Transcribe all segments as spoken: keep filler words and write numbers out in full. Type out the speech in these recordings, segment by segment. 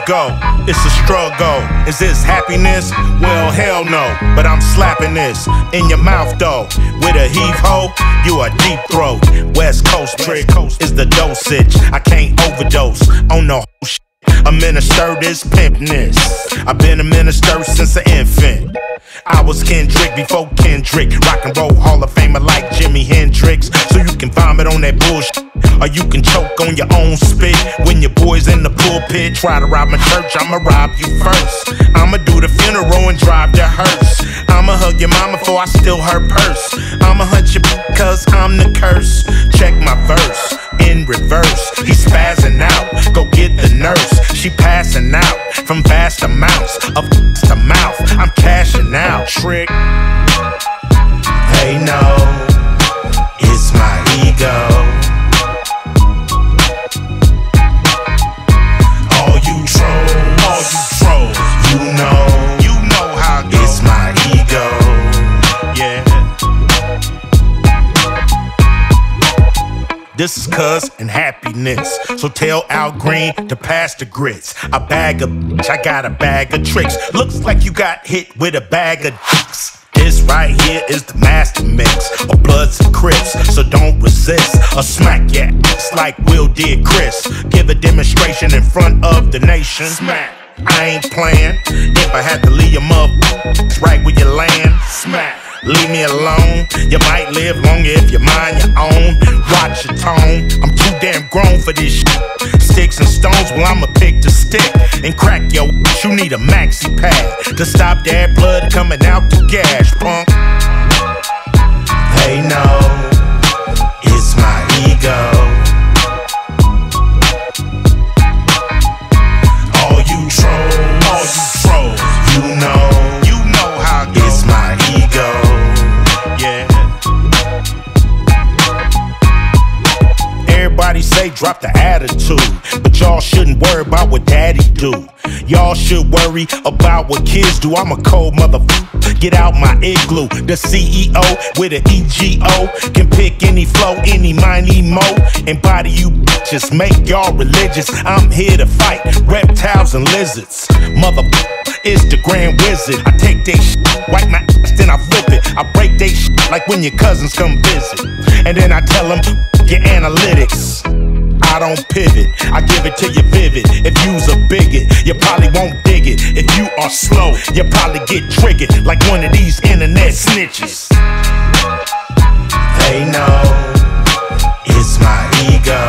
go. It's a struggle. Is this happiness? Well, hell no. But I'm slapping this in your mouth though. With a heave ho, you a deep throat. West Coast trick is the dosage. I can't overdose on no whole shit. Administer this pimpness. I've been a minister since an infant. I was Kendrick before Kendrick. Rock and roll Hall of Famer like Jimi Hendrix. So you can vomit on that bullshit, or you can choke on your own spit. When your boys in the pulpit try to rob my church, I'ma rob you first. I'ma do the funeral and drive the hearse. I'ma hug your mama before I steal her purse. I'ma hunt you cause I'm the curse. Check my verse in reverse. He's spazzing out, go get the nurse. She passing out from vast amounts of to mouth. I'm cashing out. Trick. They know it's my ego. All you trolls, all you trolls, you know, you know how it goes. It's my ego. Yeah. This is cuz and happiness. So tell Al Green to pass the grits. A bag of bitch, I got a bag of tricks. Looks like you got hit with a bag of dicks. This right here is the master mix of Bloods and Crips, so don't resist or smack your ass like Will did Chris. Give a demonstration in front of the nation. Smack. I ain't playing. If I had to leave your mother right where you land, smack. Leave me alone. You might live longer if you mind your own. Watch your tone. I'm too damn grown for this shit. Sticks and stones, well I'ma pick the stick and crack your ass. You need a maxi pad to stop that blood coming out the gash, punk. They know it's my ego. All you trolls, all you trolls, you know, you know how it goes. It's my ego. Everybody say drop the attitude, but y'all shouldn't worry about what daddy do. Y'all should worry about what kids do. I'm a cold motherfucker, get out my igloo. The C E O with an E G O can pick any flow, any mind, emo, and body you bitches, make y'all religious. I'm here to fight reptiles and lizards. Motherfucker, it's the Grand Wizard. I take they shit, wipe my ass, then I flip it. I break they shit like when your cousins come visit, and then I tell them your analytics. I don't pivot, I give it to you vivid. If you's a bigot, you probably won't dig it. If you are slow, you probably get triggered like one of these internet snitches. They know it's my ego.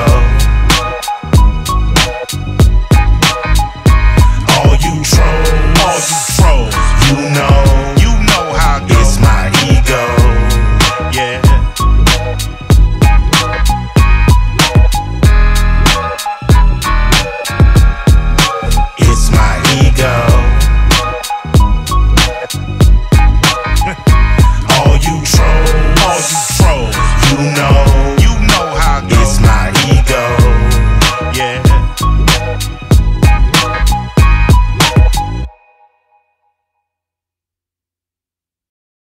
All you trolls, all you trolls, you know, you know how it goes. It's my ego. Yeah. It's my ego. All you trolls, all you trolls, you know.